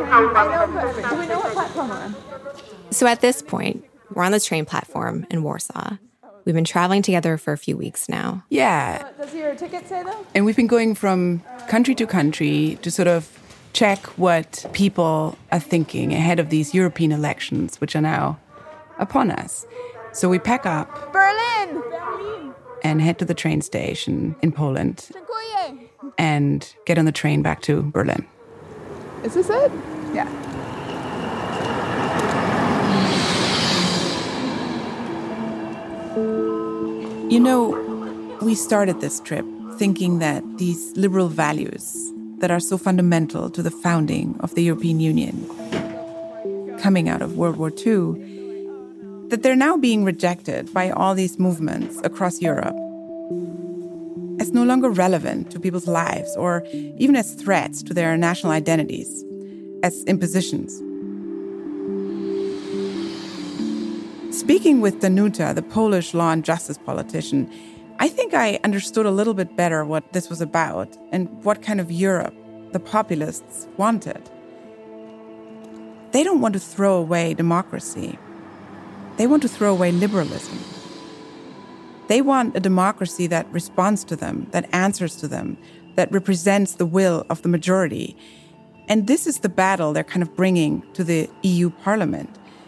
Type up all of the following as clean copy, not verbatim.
Do we know what platform we're on? So at this point, we're on the train platform in Warsaw. We've been traveling together for a few weeks now. Yeah. Does your ticket say, though? And we've been going from country to country to sort of check what people are thinking ahead of these European elections, which are now upon us. So we pack up Berlin! and head to the train station in Poland Dziękuję. and get on the train back to Berlin. Is this it? Yeah. You know, we started this trip thinking that these liberal values that are so fundamental to the founding of the European Union, coming out of World War II, that they're now being rejected by all these movements across Europe as no longer relevant to people's lives or even as threats to their national identities, as impositions. Speaking with Danuta, the Polish law and justice politician, I think I understood a little bit better what this was about and what kind of Europe the populists wanted. They don't want to throw away democracy. They want to throw away liberalism. They want a democracy that responds to them, that answers to them, that represents the will of the majority. And this is the battle they're kind of bringing to the EU Parliament.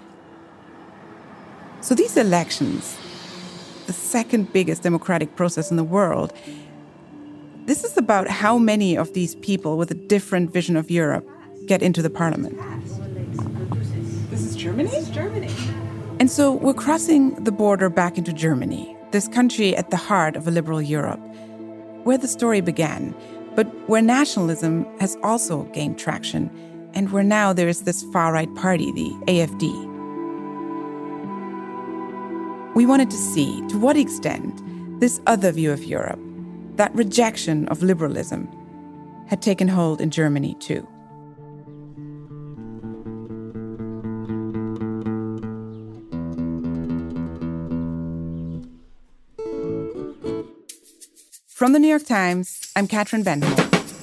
So these elections, the second biggest democratic process in the world, this is about how many of these people with a different vision of Europe get into the parliament. This is Germany? This is Germany. And so we're crossing the border back into Germany, this country at the heart of a liberal Europe, where the story began, but where nationalism has also gained traction, and where now there is this far-right party, the AfD. We wanted to see to what extent this other view of Europe, that rejection of liberalism, had taken hold in Germany too. From the New York Times, I'm Katrin Benholm.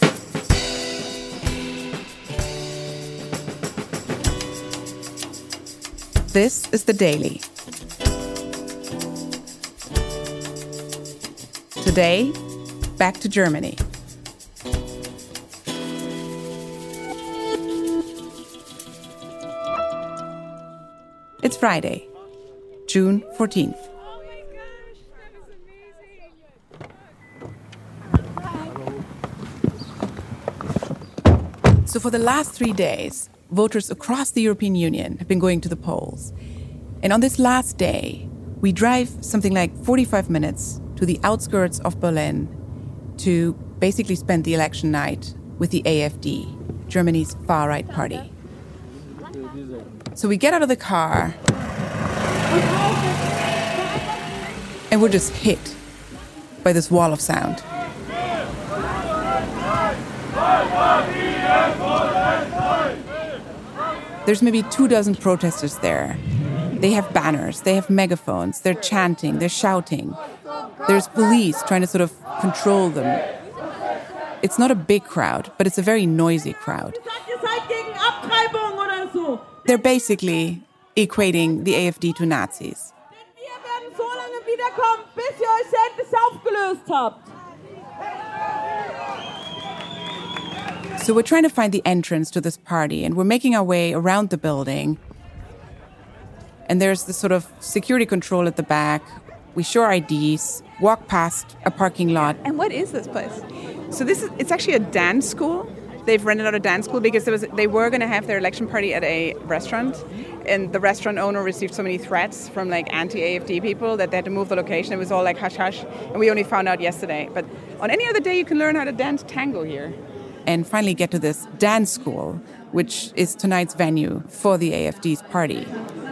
This is The Daily. Today, back to Germany. It's Friday, June 14th. So for the last 3 days, voters across the European Union have been going to the polls. And on this last day, we drive something like 45 minutes to the outskirts of Berlin to basically spend the election night with the AfD, Germany's far-right party. So we get out of the car and we're just hit by this wall of sound. There's maybe 24 protesters there. They have banners, they have megaphones, they're chanting, they're shouting. There's police trying to sort of control them. It's not a big crowd, but it's a very noisy crowd. They're basically equating the AfD to Nazis. So we're trying to find the entrance to this party, and we're making our way around the building. And there's this sort of security control at the back. We show our IDs, walk past a parking lot. And what is this place? So it's actually a dance school. They've rented out a dance school because they were going to have their election party at a restaurant, and the restaurant owner received so many threats from like anti-AfD people that they had to move the location. It was all like hush hush, and we only found out yesterday. But on any other day, you can learn how to dance tango here. And finally get to this dance school, which is tonight's venue for the AfD's party.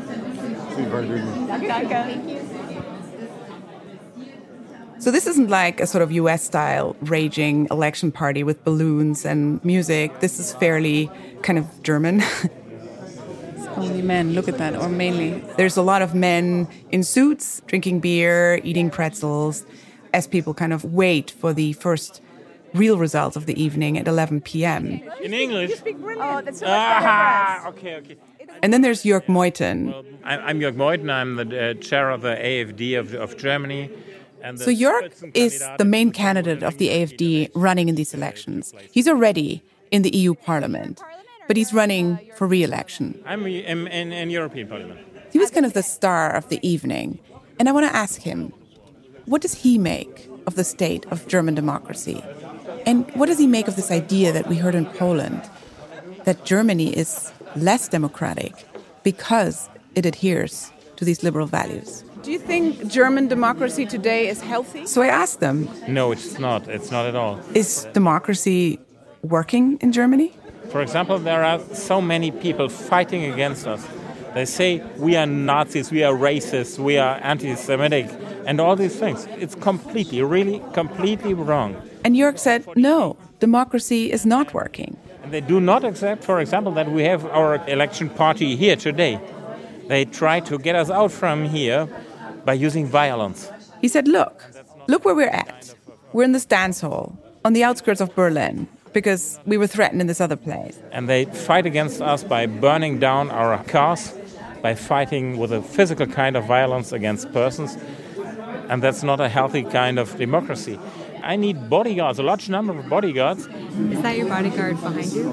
So this isn't like a sort of US-style raging election party with balloons and music. This is fairly kind of German. It's only men, look at that, or mainly. There's a lot of men in suits, drinking beer, eating pretzels, as people kind of wait for the first real results of the evening at 11 p.m. In English? Oh, that's so much better for us. Okay. And then there's Jörg Meuthen. I'm Jörg Meuthen. I'm the chair of the AfD of Germany. And So Jörg is the main candidate of the AfD running in these elections. He's already in the EU Parliament, but he's running for re-election. I'm in European Parliament. He was kind of the star of the evening. And I want to ask him, what does he make of the state of German democracy? And what does he make of this idea that we heard in Poland, that Germany is less democratic because it adheres to these liberal values? Do you think German democracy today is healthy? So I asked them, No, it's not. It's not at all. is democracy working in Germany? For example, there are so many people fighting against us. They say we are Nazis, we are racist, we are anti-Semitic, and all these things. It's really completely wrong. And Jörg said, no, democracy is not working. And they do not accept, for example, that we have our election party here today. They try to get us out from here by using violence. He said, look where we're at. We're in this dance hall on the outskirts of Berlin because we were threatened in this other place. And they fight against us by burning down our cars, by fighting with a physical kind of violence against persons. And that's not a healthy kind of democracy. I need bodyguards, a large number of bodyguards. Is that your bodyguard behind you?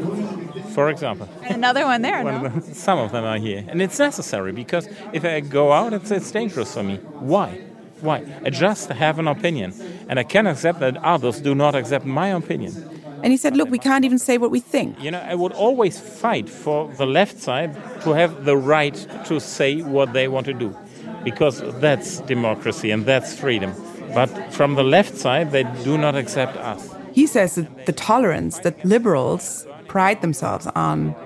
For example. And another one there, no? Some of them are here. And it's necessary because if I go out, it's dangerous for me. Why? I just have an opinion. And I can accept that others do not accept my opinion. And he said, look, we can't even say what we think. You know, I would always fight for the left side to have the right to say what they want to do. Because that's democracy and that's freedom. But from the left side, they do not accept us. He says that the tolerance that liberals pride themselves on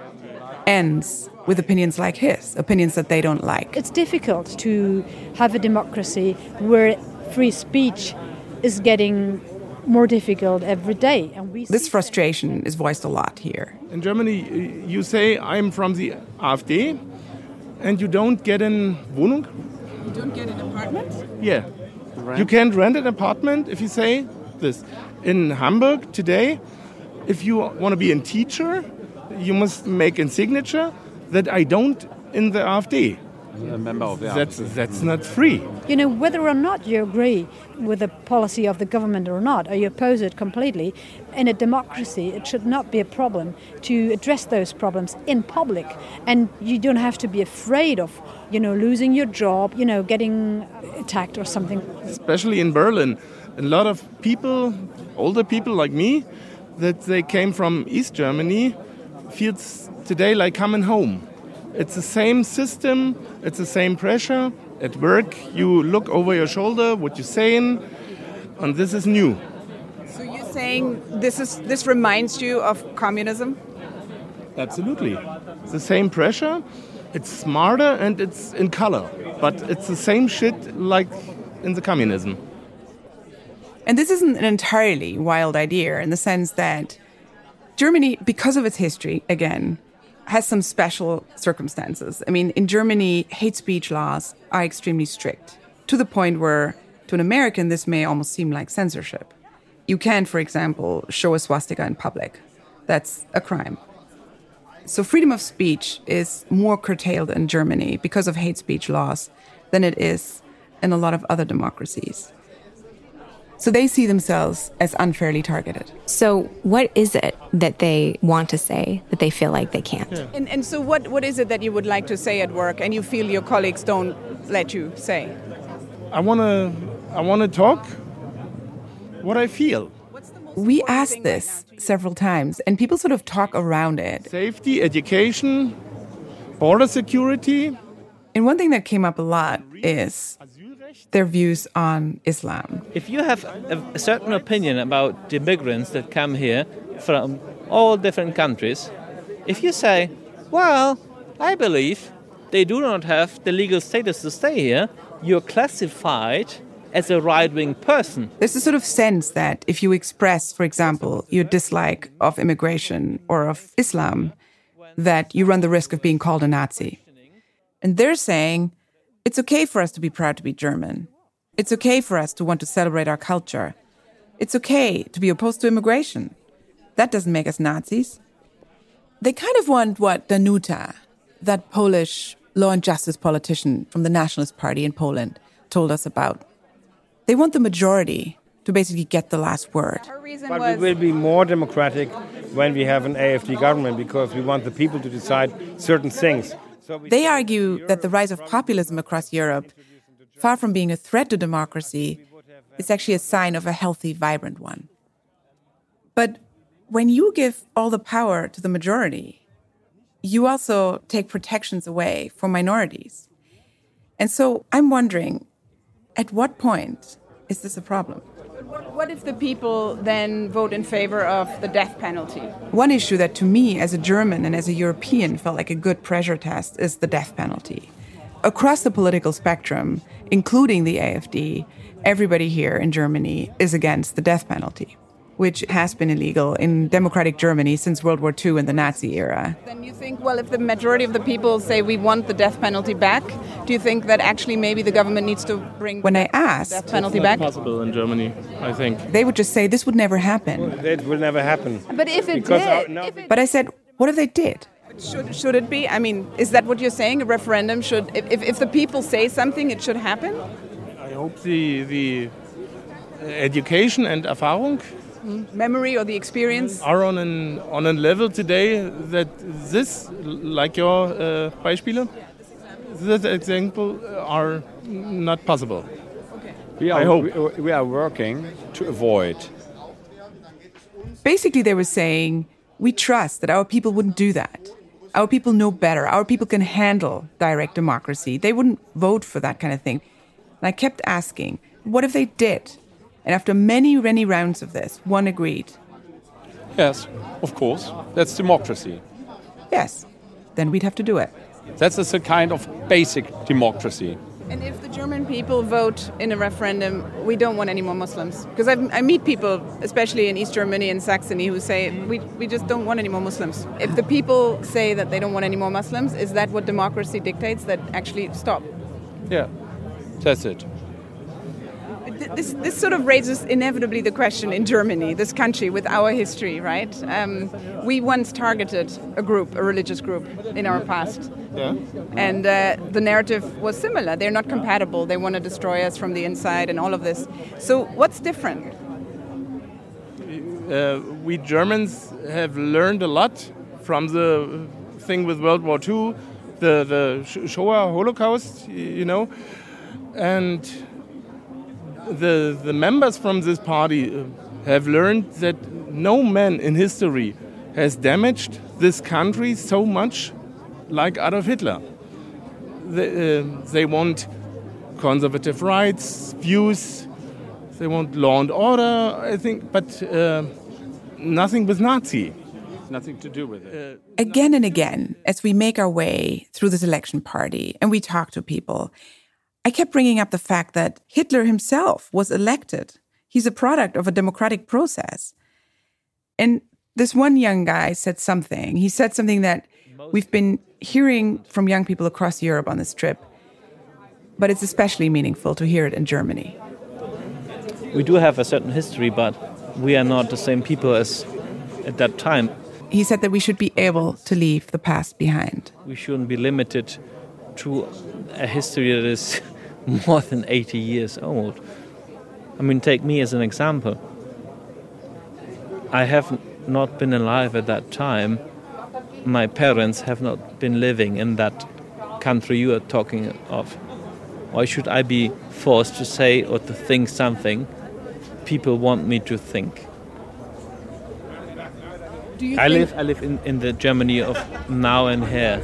ends with opinions like his, opinions that they don't like. It's difficult to have a democracy where free speech is getting more difficult every day. And This frustration is voiced a lot here. In Germany, you say, I'm from the AfD, and you don't get a Wohnung. You don't get an apartment? Yeah. You can't rent an apartment if you say this. In Hamburg today, if you want to be a teacher, you must make a signature that I don't in the AfD. A member of the AfD. That's not free. You know, whether or not you agree with the policy of the government or not, or you oppose it completely, in a democracy it should not be a problem to address those problems in public. And you don't have to be afraid of, losing your job, getting attacked or something. Especially in Berlin, a lot of people, older people like me, that they came from East Germany, feels today like coming home. It's the same system, it's the same pressure. At work, you look over your shoulder, what you're saying, and this is new. So you're saying this reminds you of communism? Absolutely. It's the same pressure, it's smarter and it's in color, but it's the same shit like in the communism. And this isn't an entirely wild idea in the sense that Germany, because of its history, again, has some special circumstances. I mean, in Germany, hate speech laws are extremely strict, to the point where, to an American, this may almost seem like censorship. You can't, for example, show a swastika in public. That's a crime. So freedom of speech is more curtailed in Germany because of hate speech laws than it is in a lot of other democracies. So they see themselves as unfairly targeted. So what is it that they want to say that they feel like they can't? Yeah. And so what is it that you would like to say at work and you feel your colleagues don't let you say? I want to talk what I feel. We asked this several times, and people sort of talk around it. Safety, education, border security. And one thing that came up a lot is their views on Islam. If you have a certain opinion about the immigrants that come here from all different countries, if you say, well, I believe they do not have the legal status to stay here, you're classified as a right-wing person. There's a sort of sense that if you express, for example, your dislike of immigration or of Islam, that you run the risk of being called a Nazi. And they're saying, it's okay for us to be proud to be German. It's okay for us to want to celebrate our culture. It's okay to be opposed to immigration. That doesn't make us Nazis. They kind of want what Danuta, that Polish law and justice politician from the Nationalist Party in Poland, told us about. They want the majority to basically get the last word. But we will be more democratic when we have an AfD government because we want the people to decide certain things. They argue that the rise of populism across Europe, far from being a threat to democracy, is actually a sign of a healthy, vibrant one. But when you give all the power to the majority, you also take protections away from minorities. And so I'm wondering, at what point is this a problem? What if the people then vote in favor of the death penalty? One issue that to me as a German and as a European felt like a good pressure test is the death penalty. Across the political spectrum, including the AfD, everybody here in Germany is against the death penalty, which has been illegal in democratic Germany since World War II and the Nazi era. Then you think, well, if the majority of the people say we want the death penalty back, do you think that actually maybe the government needs to bring when I asked, the death penalty back? It's not possible in Germany, I think. They would just say this would never happen. It will never happen. But if it did... But I said, what if they did? Should it be? I mean, is that what you're saying? A referendum should... If the people say something, it should happen? I hope the education and Erfahrung memory or the experience are on a level today that this, like your Beispiele, this example are not possible. Okay. We are working to avoid. Basically, they were saying, we trust that our people wouldn't do that. Our people know better. Our people can handle direct democracy. They wouldn't vote for that kind of thing. And I kept asking, what if they did? And after many, many rounds of this, one agreed. Yes, of course. That's democracy. Yes, then we'd have to do it. That's a kind of basic democracy. And if the German people vote in a referendum, we don't want any more Muslims? Because I meet people, especially in East Germany and Saxony, who say we just don't want any more Muslims. If the people say that they don't want any more Muslims, is that what democracy dictates, that actually stop? Yeah, that's it. This sort of raises inevitably the question in Germany, this country, with our history, right? We once targeted a religious group in our past. Yeah. And the narrative was similar. They're not compatible. They want to destroy us from the inside and all of this. So what's different? We Germans have learned a lot from the thing with World War II, the Shoah Holocaust, you know, and the members from this party have learned that no man in history has damaged this country so much like Adolf Hitler. They want conservative rights, views, they want law and order, I think, but nothing with Nazi. Nothing to do with it. Again and again, as we make our way through this election party and we talk to people, I kept bringing up the fact that Hitler himself was elected. He's a product of a democratic process. And this one young guy said something. He said something that we've been hearing from young people across Europe on this trip, but it's especially meaningful to hear it in Germany. We do have a certain history, but we are not the same people as at that time. He said that we should be able to leave the past behind. We shouldn't be limited to a history that is more than 80 years old. I mean, take me as an example. I have not been alive at that time. My parents have not been living in that country you are talking of. Why should I be forced to say or to think something people want me to think? I live in the Germany of now and here.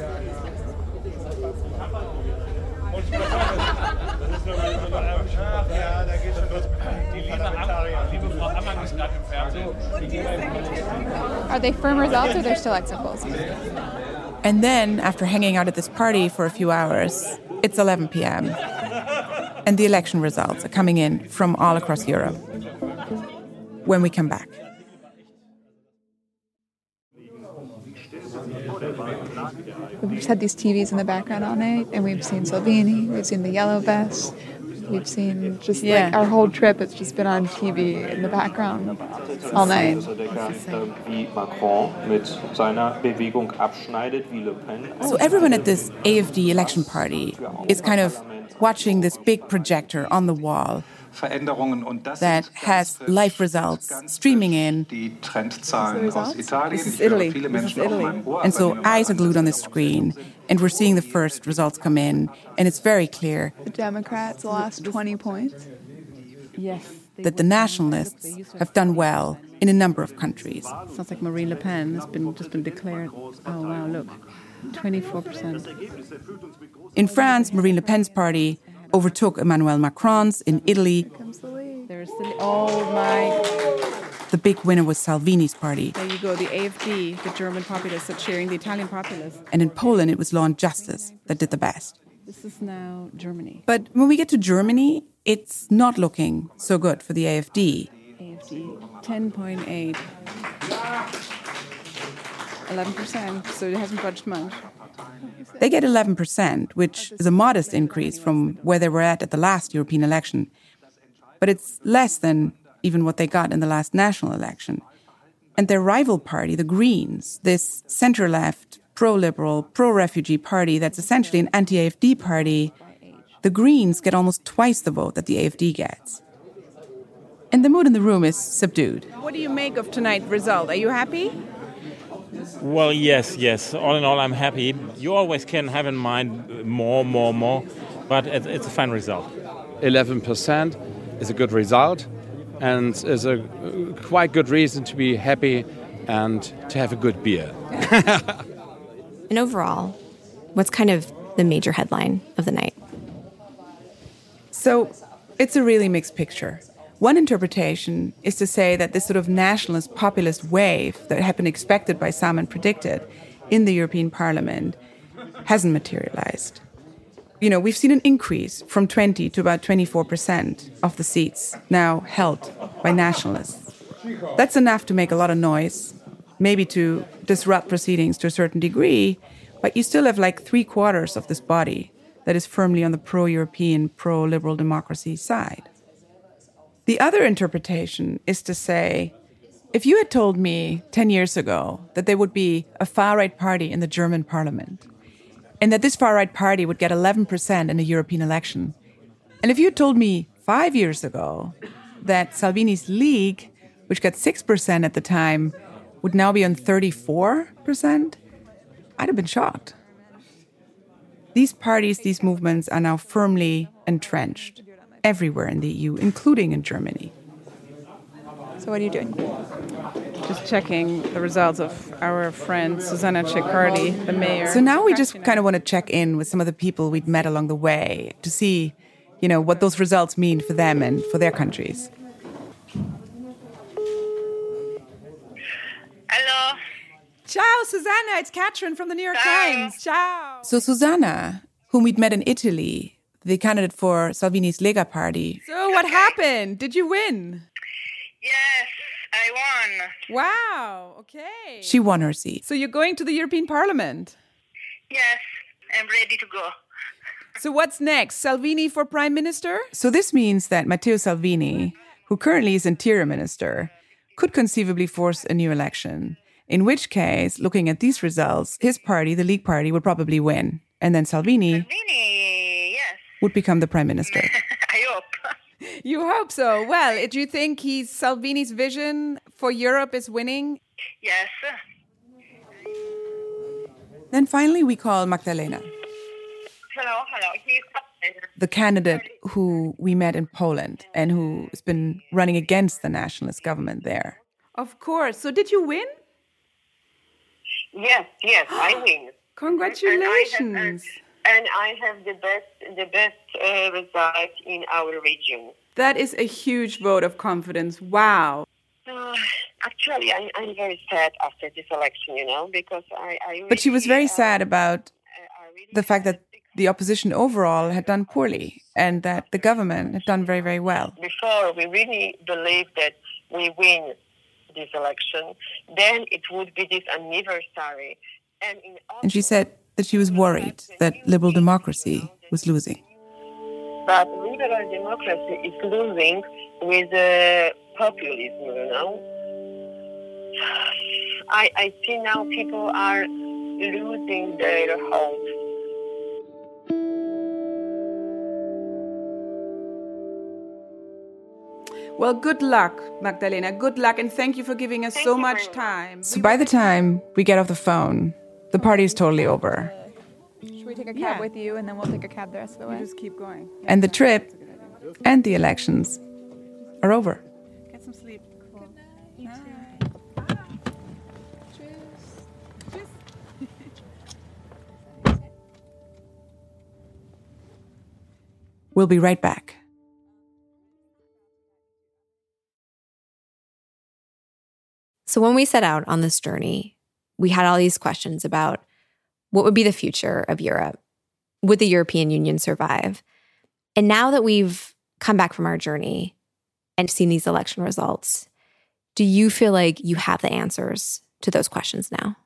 Are they firm results or they're still exit polls? And then, after hanging out at this party for a few hours, it's 11 p.m. And the election results are coming in from all across Europe. When we come back. We've just had these TVs in the background all night, and we've seen Salvini, we've seen the Yellow Vest, We've seen just like our whole trip, it's just been on TV in the background all night. So everyone at this AfD election party is kind of watching this big projector on the wall that has live results streaming in. This is Italy. And so eyes are glued on the screen, and we're seeing the first results come in, and it's very clear The Democrats lost 20 points. Yes. that the nationalists have done well in a number of countries. Sounds like Marine Le Pen has just been declared. Oh, wow, look. 24%. In France, Marine Le Pen's party overtook Emmanuel Macron's. In Italy, the big winner was Salvini's party. There you go, the AfD, the German populists, are cheering the Italian populists. And in Poland, it was Law and Justice that did the best. This is now Germany. But when we get to Germany, it's not looking so good for the AfD. AfD, 10.8. 11%, so it hasn't budged much. They get 11%, which is a modest increase from where they were at the last European election. But it's less than even what they got in the last national election. And their rival party, the Greens, this center-left, pro-liberal, pro-refugee party that's essentially an anti-AfD party, the Greens get almost twice the vote that the AfD gets. And the mood in the room is subdued. What do you make of tonight's result? Are you happy? Well, yes. All in all, I'm happy. You always can have in mind more, but it's a fine result. 11% is a good result and is a quite good reason to be happy and to have a good beer. And overall, what's kind of the major headline of the night? So it's a really mixed picture. One interpretation is to say that this sort of nationalist populist wave that had been expected by some and predicted in the European Parliament hasn't materialized. You know, we've seen an increase from 20 to about 24% of the seats now held by nationalists. That's enough to make a lot of noise, maybe to disrupt proceedings to a certain degree, but you still have like 3/4 of this body that is firmly on the pro-European, pro-liberal democracy side. The other interpretation is to say, if you had told me 10 years ago that there would be a far-right party in the German parliament, and that this far-right party would get 11% in a European election, and if you had told me 5 years ago that Salvini's League, which got 6% at the time, would now be on 34%, I'd have been shocked. These parties, these movements are now firmly entrenched everywhere in the EU, including in Germany. So what are you doing? Just checking the results of our friend Susanna Ceccardi, the mayor. So now we just kind of want to check in with some of the people we'd met along the way to see, you know, what those results mean for them and for their countries. Hello. Ciao, Susanna. It's Katrin from the New York Times. Ciao. So Susanna, whom we'd met in Italy, the candidate for Salvini's Lega party. So what happened? Did you win? Yes, I won. Wow, okay. She won her seat. So you're going to the European Parliament? Yes, I'm ready to go. So what's next? Salvini for Prime Minister? So this means that Matteo Salvini, who currently is Interior Minister, could conceivably force a new election. In which case, looking at these results, his party, the League Party, would probably win. And then Salvini would become the Prime Minister. I hope. You hope so. Well, do you think Salvini's vision for Europe is winning? Yes. Then finally we call Magdalena. Hello. The candidate who we met in Poland and who's been running against the nationalist government there. Of course. So did you win? Yes, I win. Congratulations. And I have the best result in our region. That is a huge vote of confidence. Wow. Actually, I'm very sad after this election, you know, because I really, But she was very sad about the fact that the opposition overall had done poorly and that the government had done very, very well. Before we really believed that we win this election, then it would be this anniversary. And she said that she was worried that liberal democracy was losing. But liberal democracy is losing with populism, I see now people are losing their hope. Well, good luck, Magdalena. Good luck, and thank you for giving us so much time. So by the time we get off the phone, the party is totally over. Should we take a cab with you, and then we'll take a cab the rest of the way? Just keep going. And the trip and the elections are over. Get some sleep. Cool. Good night. We'll be right back. So when we set out on this journey, we had all these questions about what would be the future of Europe? Would the European Union survive? And now that we've come back from our journey and seen these election results, do you feel like you have the answers to those questions now?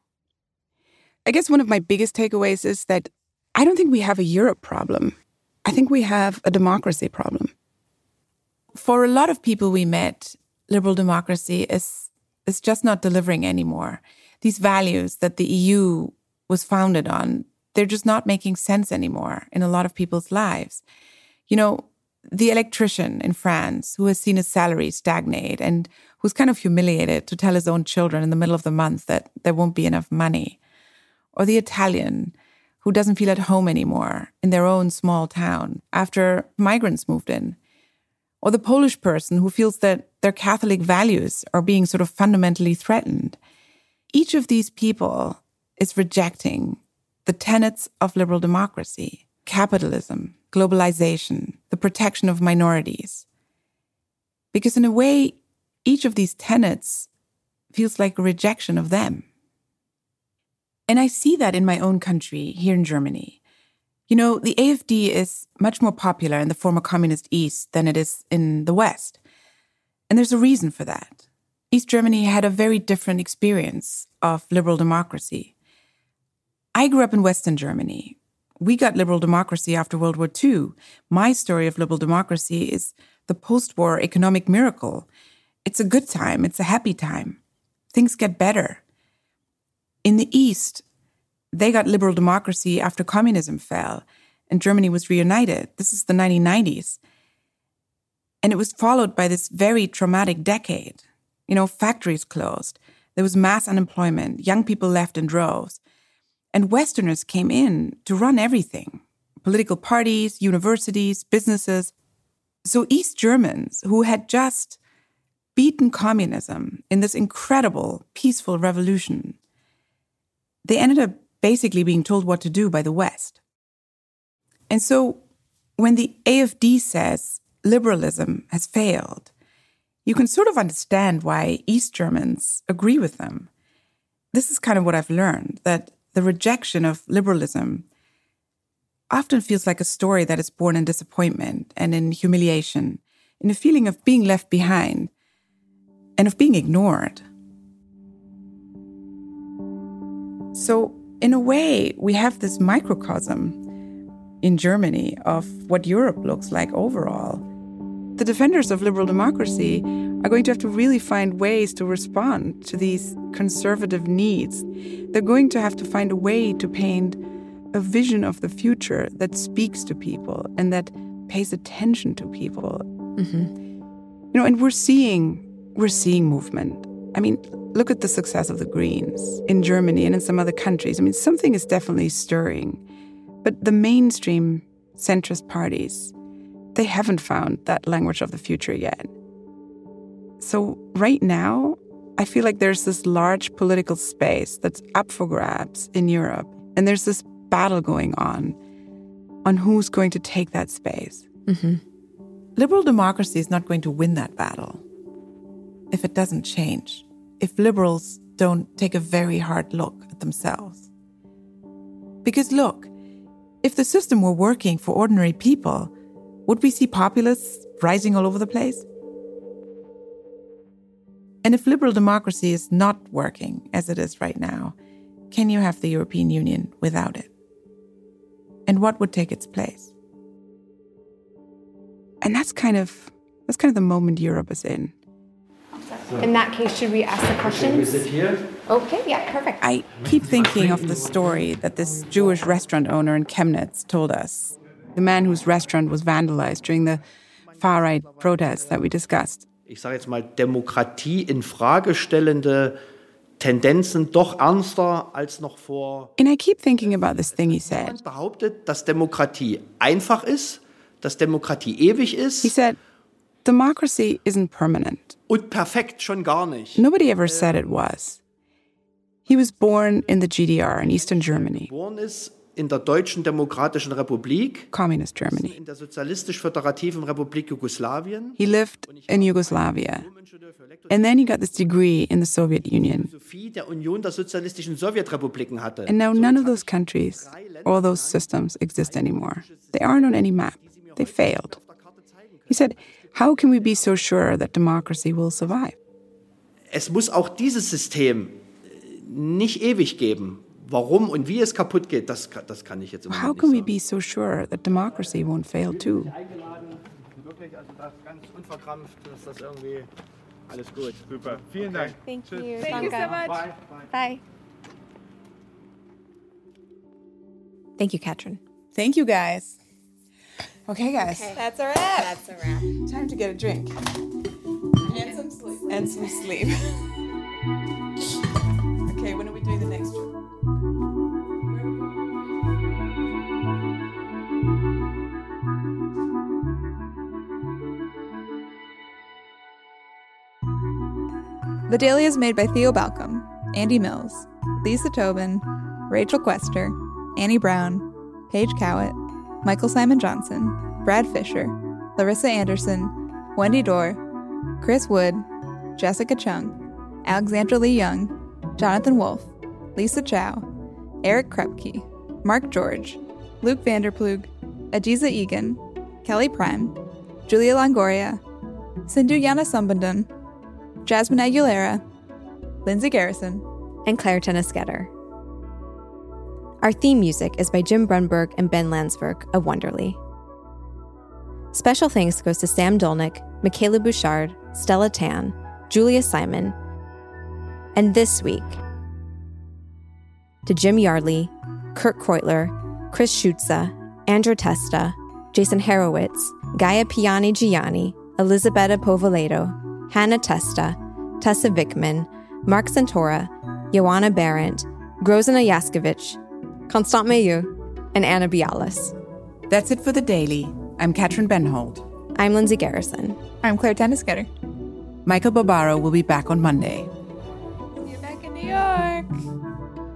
I guess one of my biggest takeaways is that I don't think we have a Europe problem. I think we have a democracy problem. For a lot of people we met, liberal democracy is just not delivering anymore. These values that the EU was founded on, they're just not making sense anymore in a lot of people's lives. You know, the electrician in France who has seen his salary stagnate and who's kind of humiliated to tell his own children in the middle of the month that there won't be enough money. Or the Italian who doesn't feel at home anymore in their own small town after migrants moved in. Or the Polish person who feels that their Catholic values are being sort of fundamentally threatened. Each of these people is rejecting the tenets of liberal democracy, capitalism, globalization, the protection of minorities. Because in a way, each of these tenets feels like a rejection of them. And I see that in my own country, here in Germany. You know, the AfD is much more popular in the former communist East than it is in the West. And there's a reason for that. East Germany had a very different experience of liberal democracy. I grew up in Western Germany. We got liberal democracy after World War II. My story of liberal democracy is the post-war economic miracle. It's a good time. It's a happy time. Things get better. In the East, they got liberal democracy after communism fell and Germany was reunited. This is the 1990s. And it was followed by this very traumatic decade. You know, factories closed. There was mass unemployment. Young people left in droves. And Westerners came in to run everything. Political parties, universities, businesses. So East Germans, who had just beaten communism in this incredible, peaceful revolution, they ended up basically being told what to do by the West. And so when the AfD says liberalism has failed, you can sort of understand why East Germans agree with them. This is kind of what I've learned, that the rejection of liberalism often feels like a story that is born in disappointment and in humiliation, in a feeling of being left behind and of being ignored. So, in a way, we have this microcosm in Germany of what Europe looks like overall. The defenders of liberal democracy are going to have to really find ways to respond to these conservative needs. They're going to have to find a way to paint a vision of the future that speaks to people and that pays attention to people. Mm-hmm. You know, and we're seeing movement. I mean, look at the success of the Greens in Germany and in some other countries. I mean, something is definitely stirring. But the mainstream centrist parties, they haven't found that language of the future yet. So right now, I feel like there's this large political space that's up for grabs in Europe. And there's this battle going on who's going to take that space. Mm-hmm. Liberal democracy is not going to win that battle if it doesn't change, if liberals don't take a very hard look at themselves. Because look, if the system were working for ordinary people, would we see populists rising all over the place? And if liberal democracy is not working as it is right now, can you have the European Union without it? And what would take its place? And that's kind of the moment Europe is in. In that case, should we ask the questions? Should we sit here? Okay, yeah, perfect. I keep thinking of the story that this Jewish restaurant owner in Chemnitz told us. The man whose restaurant was vandalized during the far-right protests that we discussed. Ich sage jetzt mal, Demokratie in Frage stellende Tendenzen doch ernster als noch vor. And I keep thinking about this thing he said. Jemand behauptet, dass Demokratie einfach ist, dass Demokratie ewig ist. He said, democracy isn't permanent. Und perfekt schon gar nicht. Nobody ever said it was. He was born in the GDR in Eastern Germany. Geboren ist in der Deutschen Demokratischen Republik, Communist Germany. in der Sozialistisch-Föderativen Republik Jugoslawien. He lived in Yugoslavia. And then he got this degree in the Soviet Union. Philosophie der Union der sozialistischen Sowjetrepubliken hatte. And now none of those countries or those systems exist anymore. They aren't on any map. They failed. He said, how can we be so sure that democracy will survive? Es muss auch dieses System nicht ewig geben. Warum und wie es kaputt geht, das kann ich jetzt im Moment How nicht can we sagen. be so sure that democracy won't fail too? Wirklich, also das ganz unverkrampft, ist das irgendwie alles gut. Super, vielen Dank. Thank you. Thank you so much. Bye. Bye. Thank you, Katrin. Thank you, guys. Okay, guys. That's a wrap. That's a wrap. Time to get a drink. And some sleep. And some sleep. Okay, when are we doing the next trip? The Daily is made by Theo Balcom, Andy Mills, Lisa Tobin, Rachel Quester, Annie Brown, Paige Cowett, Michael Simon Johnson, Brad Fisher, Larissa Anderson, Wendy Dorr, Chris Wood, Jessica Chung, Alexandra Lee Young, Jonathan Wolfe, Lisa Chow, Eric Krepke, Mark George, Luke Vanderplug, Ajiza Egan, Kelly Prime, Julia Longoria, Sindhu Yanasambandhan, Jasmine Aguilera, Lindsay Garrison, and Claire Tennisketter. Our theme music is by Jim Brunberg and Ben Landsberg of Wonderly. Special thanks goes to Sam Dolnick, Michaela Bouchard, Stella Tan, Julia Simon, and this week to Jim Yardley, Kurt Kreutler, Chris Schutza, Andrew Testa, Jason Harowitz, Gaia Piani-Gianni, Elisabetta Povoleto, Hannah Testa, Tessa Vickman, Mark Santora, Joanna Barendt, Grozina Yaskevich, Constant Mayu, and Anna Bialis. That's it for The Daily. I'm Katrin Benhold. I'm Lindsay Garrison. I'm Claire Tennisketter. Michael Barbaro will be back on Monday. See you back in New York.